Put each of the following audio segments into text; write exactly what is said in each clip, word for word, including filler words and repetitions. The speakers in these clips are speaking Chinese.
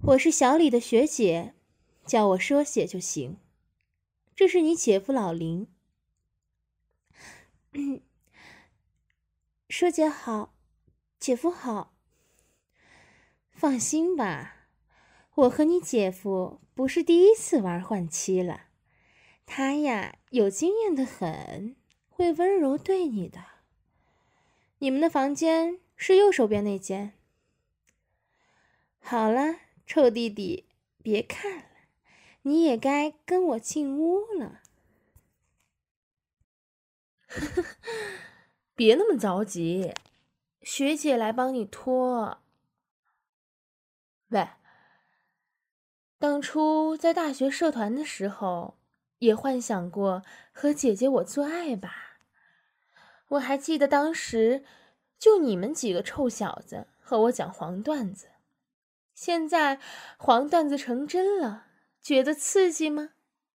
我是小李的学姐，叫我说写就行。这是你姐夫老林。说姐好，姐夫好。放心吧，我和你姐夫不是第一次玩换妻了，他呀有经验的很，会温柔对你的。你们的房间是右手边那间。好了，臭弟弟，别看了，你也该跟我进屋了。 别那么着急，学姐来帮你脱。喂，当初在大学社团的时候，也幻想过和姐姐我做爱吧？我还记得当时就你们几个臭小子和我讲黄段子，现在黄段子成真了，觉得刺激吗？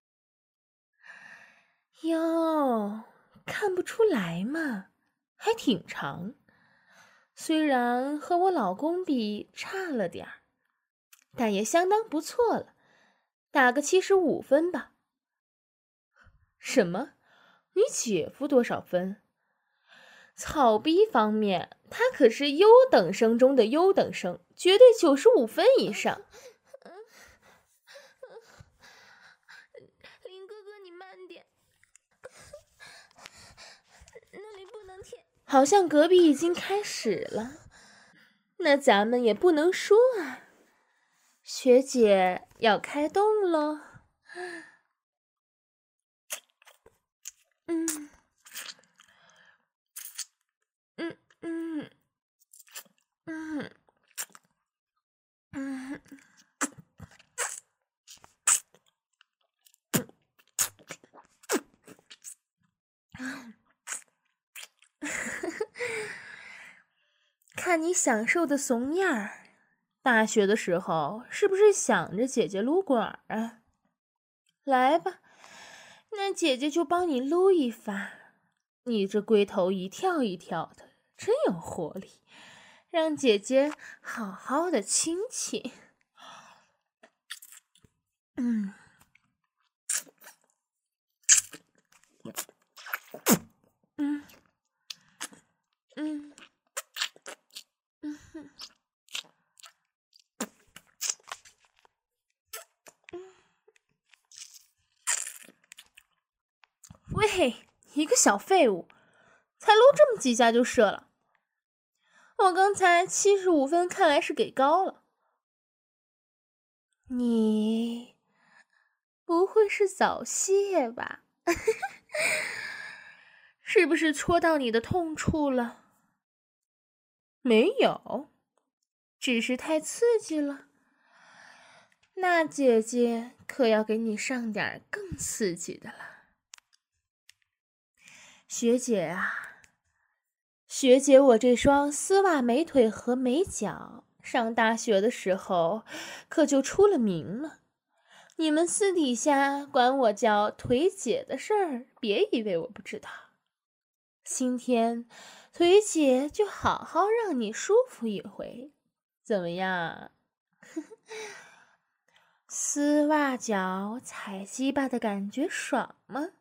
哟，看不出来嘛，还挺长。虽然和我老公比差了点儿，但也相当不错了，打个七十五分吧。什么？你姐夫多少分？草逼方面，他可是优等生中的优等生，绝对九十五分以上。 林哥哥，你慢点，那里不能舔。 好像隔壁已经开始了，那咱们也不能输啊。学姐要开动喽。嗯嗯嗯嗯嗯看你享受的怂样儿，大学的时候是不是想着姐姐撸管啊？来吧，那姐姐就帮你撸一发。你这龟头一跳一跳的，真有活力，让姐姐好好的亲亲。嗯嗯嗯嗯哼。喂，一个小废物，才撸这么几下就射了。我刚才七十五分，看来是给高了。你不会是早泄吧？是不是戳到你的痛处了？没有，只是太刺激了。那姐姐可要给你上点更刺激的了。学姐啊，学姐我这双丝袜美腿和美脚，上大学的时候可就出了名了。你们私底下管我叫腿姐的事儿，别以为我不知道。今天腿姐就好好让你舒服一回，怎么样？丝袜脚踩鸡巴的感觉爽吗？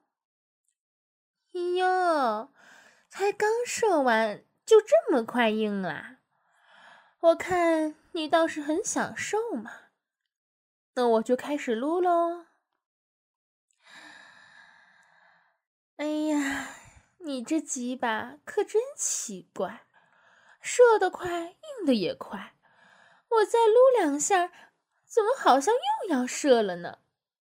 哟，才刚射完就这么快硬啦？我看你倒是很享受嘛。那我就开始撸喽。哎呀，你这鸡巴可真奇怪，射得快，硬的也快。我再撸两下，怎么好像又要射了呢？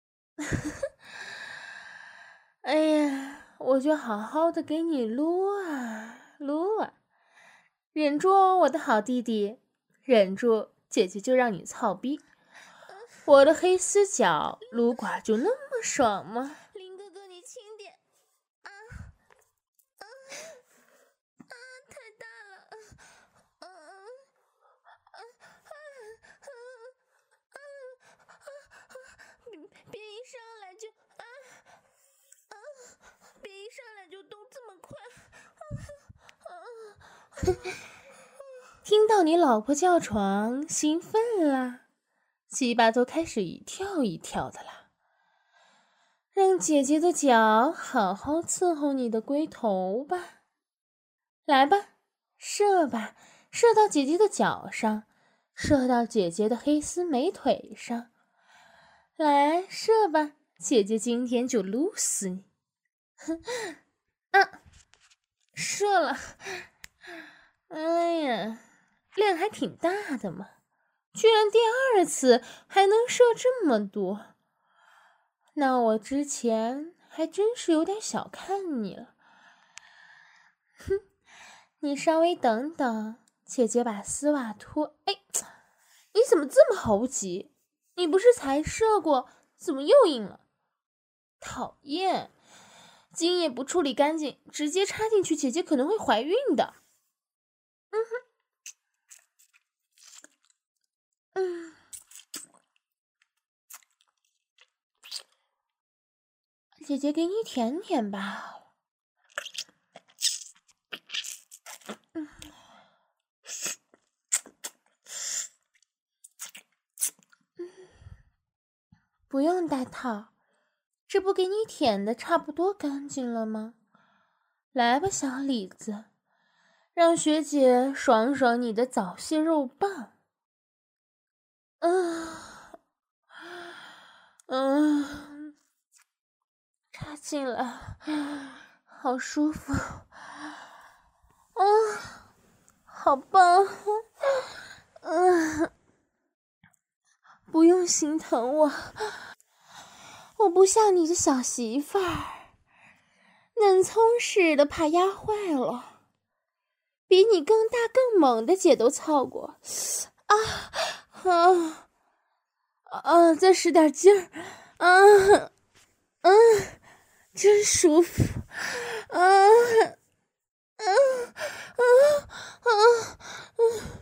哎呀，我就好好的给你撸啊撸啊，忍住哦，我的好弟弟，忍住，姐姐就让你操逼。我的黑丝脚撸管就那么爽吗？ 林哥哥，你轻点。啊啊啊！太大了。啊啊啊啊啊啊！别别一上来就啊啊！别一上来就动这么快。啊啊！ 听到你老婆叫床，兴奋啦？ 鸡巴都开始一跳一跳的了。让姐姐的脚好好伺候你的龟头吧。来吧，射吧，射到姐姐的脚上，射到姐姐的黑丝美腿上。来，射吧，姐姐今天就撸死你。啊，射了。哎呀，量还挺大的嘛，居然第二次还能射这么多。那我之前还真是有点小看你了。哼，你稍微等等，姐姐把丝袜脱。哎，你怎么这么猴急？你不是才射过，怎么又硬了？讨厌，精液不处理干净，直接插进去，姐姐可能会怀孕的。嗯哼，嗯，姐姐给你舔舔吧。嗯，不用戴套，这不给你舔的差不多干净了吗？来吧，小李子，让学姐爽爽你的早泄肉棒。嗯、呃、嗯、呃，插进来，好舒服。啊，好棒！嗯、呃，不用心疼我，我不像你的小媳妇儿，嫩葱似的怕压坏了。比你更大更猛的姐都操过。啊啊啊！再使点劲儿！啊啊！真舒服！啊啊啊啊啊！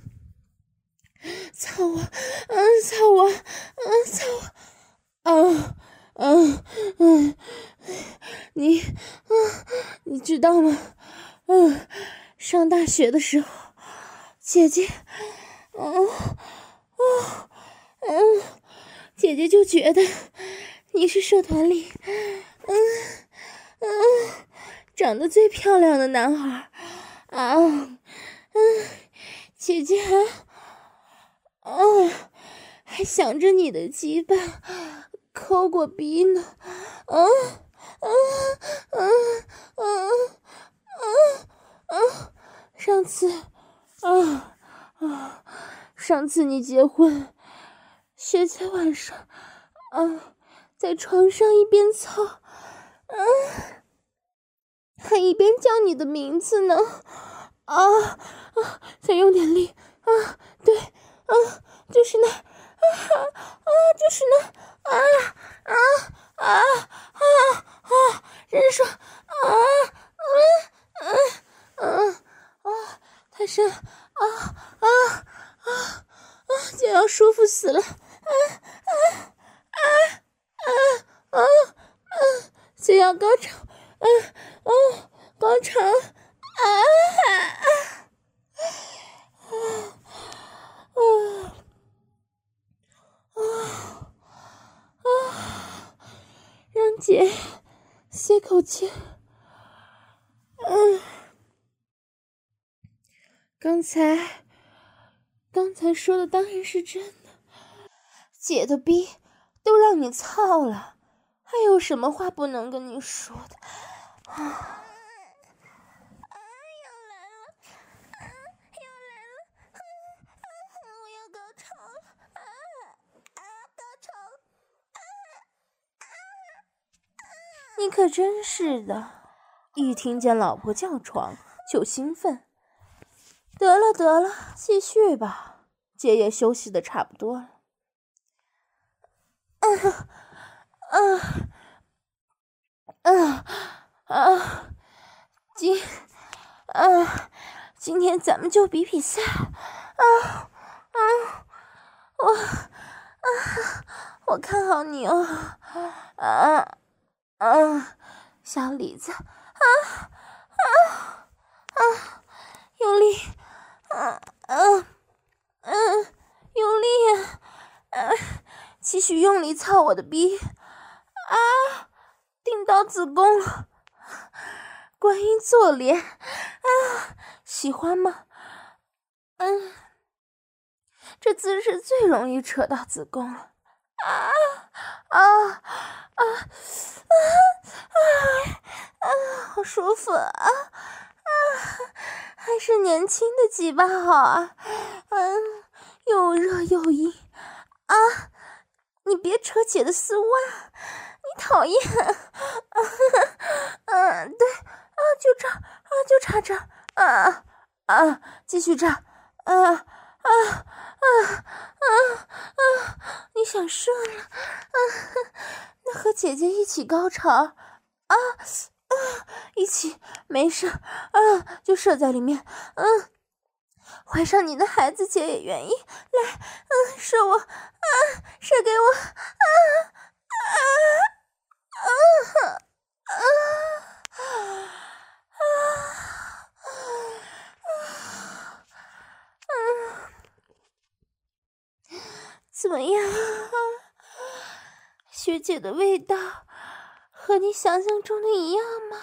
操我！啊操我！啊操我！啊啊嗯！你啊，你知道吗？嗯，上大学的时候，姐姐，嗯嗯嗯，姐姐就觉得你是社团里，嗯嗯，长得最漂亮的男孩啊，嗯，姐姐还，嗯，还想着你的鸡巴抠过逼呢，嗯嗯嗯嗯嗯嗯，上次，啊啊，上次你结婚，学姐晚上，啊，在床上一边操，啊，还一边叫你的名字呢，啊啊，再用点力，啊，对，啊，就是那，啊啊，就是那，啊啊啊啊啊，真爽，啊嗯嗯嗯啊，太深，啊啊啊啊，就要舒服死了，啊啊啊啊啊啊，就要高潮，啊啊，高潮，啊啊啊啊啊，让姐歇口气。嗯，刚才，刚才说的当然是真的。姐的逼都让你操了，还有什么话不能跟你说的？啊！ 啊！又来了！啊！又来了！啊！啊！我要高潮了！啊啊！高潮！啊啊！ 你可真是的，一听见老婆叫床就兴奋。得了得了，继续吧，姐也休息的差不多了。啊啊啊啊！今啊，今天咱们就比比赛。啊啊！我啊，我看好你哦。啊啊，小李子，啊啊啊，用力，啊啊嗯，用力啊！啊继续用力操我的逼。啊，顶到子宫了！观音坐莲啊，喜欢吗？嗯，这姿势最容易扯到子宫了。啊啊啊啊啊啊！好舒服啊啊！还是年轻的鸡巴好啊！嗯，又热又硬啊！你别扯姐的丝袜，你讨厌！嗯，对啊，就这儿啊，就插这儿啊啊！继续这儿啊啊啊啊啊！你想射了啊？那和姐姐一起高潮啊啊！一起没事啊，就射在里面。嗯，怀上你的孩子，姐也愿意。来，嗯，射我啊，射给我啊啊啊啊啊！怎么样？学姐的味道和你想象中的一样吗？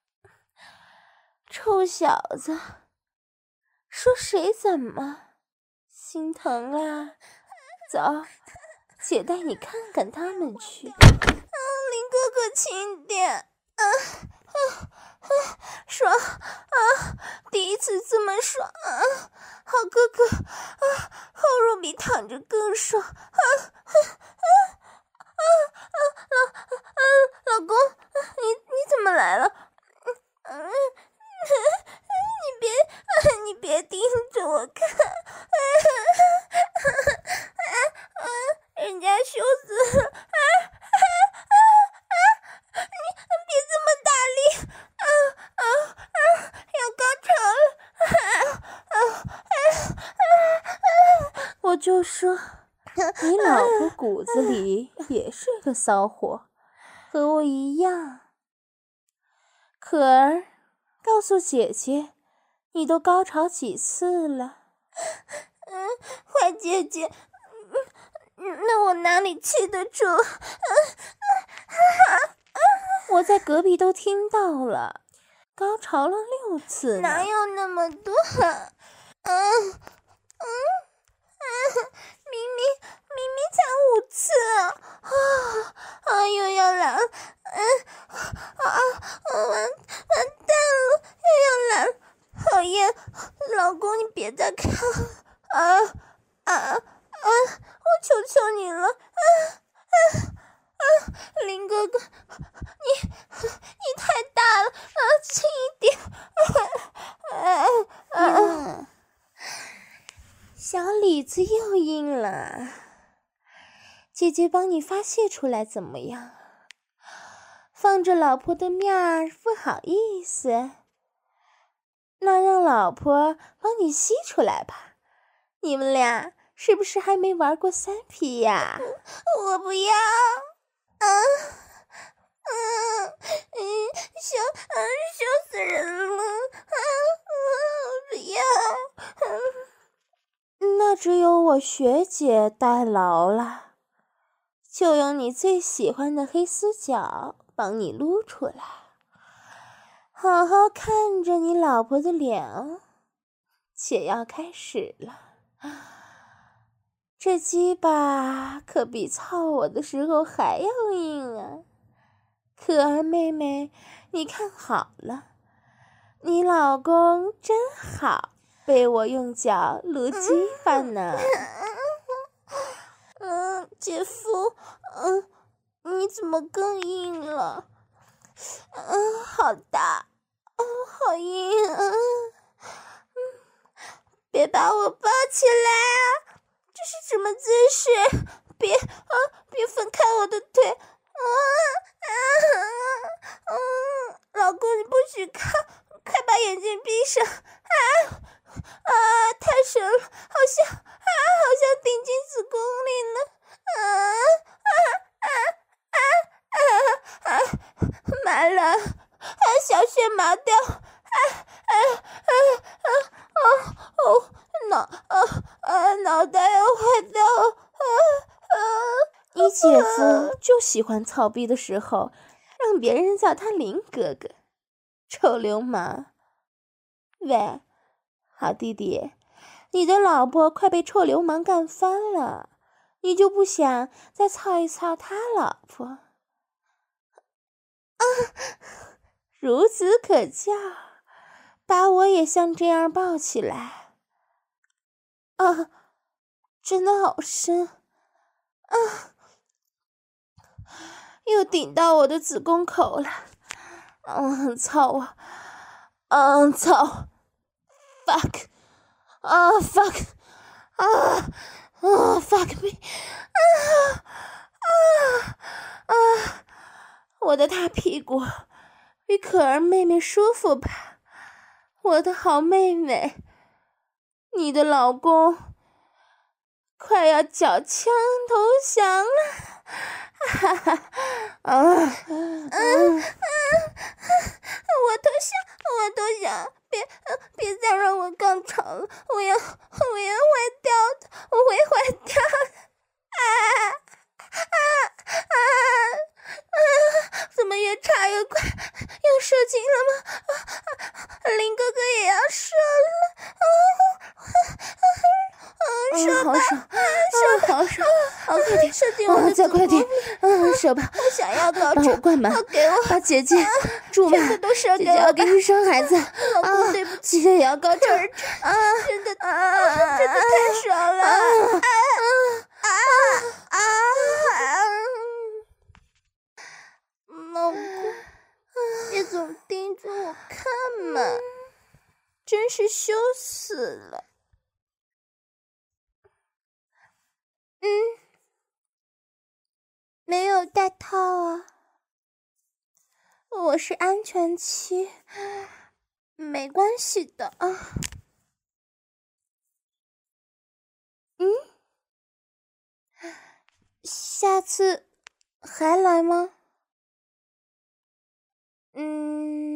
臭小子，说谁怎么心疼啊？走，姐带你看看他们去。啊，林哥哥轻点。啊啊啊！爽啊！第一次这么爽啊！好哥哥啊，后肉比躺着更爽啊！啊啊啊啊！老啊老公，你你怎么来了？嗯嗯，你别你别盯着我看，啊啊啊！人家羞死了啊啊啊啊！你别这么大力啊啊啊！要高潮了啊啊啊啊！我就说，你老婆骨子里也是个骚货，和我一样。可儿，告诉姐姐，你都高潮几次了？嗯，坏姐姐，嗯，那我哪里记得住？嗯嗯嗯，我在隔壁都听到了，高潮了六次呢。哪有那么多？嗯嗯嗯，明明明明才五次啊！啊啊，又要来了！嗯啊啊，完完蛋了，又要来了！讨厌，老公，你别再看了啊啊啊！我求求你了，啊啊啊！林哥哥，你你太大了啊，轻一点！啊啊啊！小李子又硬了，姐姐帮你发泄出来怎么样？放着老婆的面儿不好意思，那让老婆帮你吸出来吧。你们俩是不是还没玩过三 P 呀？我不要，啊，嗯嗯，羞，嗯，羞死人了，啊，我不要，嗯，那只有我学姐代劳了，就用你最喜欢的黑丝脚帮你撸出来，好好看着你老婆的脸哦。且要开始了，这鸡巴可比操我的时候还要硬啊！可儿妹妹，你看好了，你老公真好，被我用脚撸鸡巴呢。嗯，姐夫，嗯，你怎么更硬了？嗯，好大，嗯，好硬啊！嗯，别把我抱起来啊！这是什么姿势？别啊，别分开我的腿！啊啊啊！嗯，老公，你不许看，快把眼睛闭上！啊啊，太深了，好像啊，好像顶进子宫里了！啊啊啊啊啊啊！麻了，啊，小穴麻掉！啊啊啊啊啊哦，脑啊啊脑袋要坏掉了！啊啊！你姐夫就喜欢操逼的时候，让别人叫他林哥哥，臭流氓。喂，好弟弟，你的老婆快被臭流氓干翻了，你就不想再操一操他老婆？啊，孺子可教，把我也像这样抱起来。啊，真的好深啊！又顶到我的子宫口了，嗯，操啊，嗯，操 ，fuck，啊 fuck，啊啊 fuck me，啊啊啊！我的大屁股比可儿妹妹舒服吧？我的好妹妹，你的老公快要缴枪投降了。哈哈，啊，嗯嗯，我投降，我投降，别别再让我高潮了，我要我要坏掉的，我会坏掉的，啊啊啊啊！怎么越插越快？要射精了吗？啊，林哥哥也要射了，啊啊！射吧，射吧，好爽，好快点，射进我的子宫里，嗯，射吧，我想要高潮，把我灌满，给我，把姐姐住满，全部都射给我，姐姐要给你生孩子，老公对不起，姐姐也要高潮，啊，真的啊，真的太爽了，啊啊啊啊！老公，别总盯着我看嘛，真是羞死了。嗯，没有戴套啊，我是安全期，没关系的啊。嗯，下次还来吗？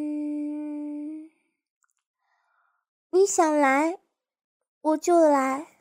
嗯，你想来，我就来。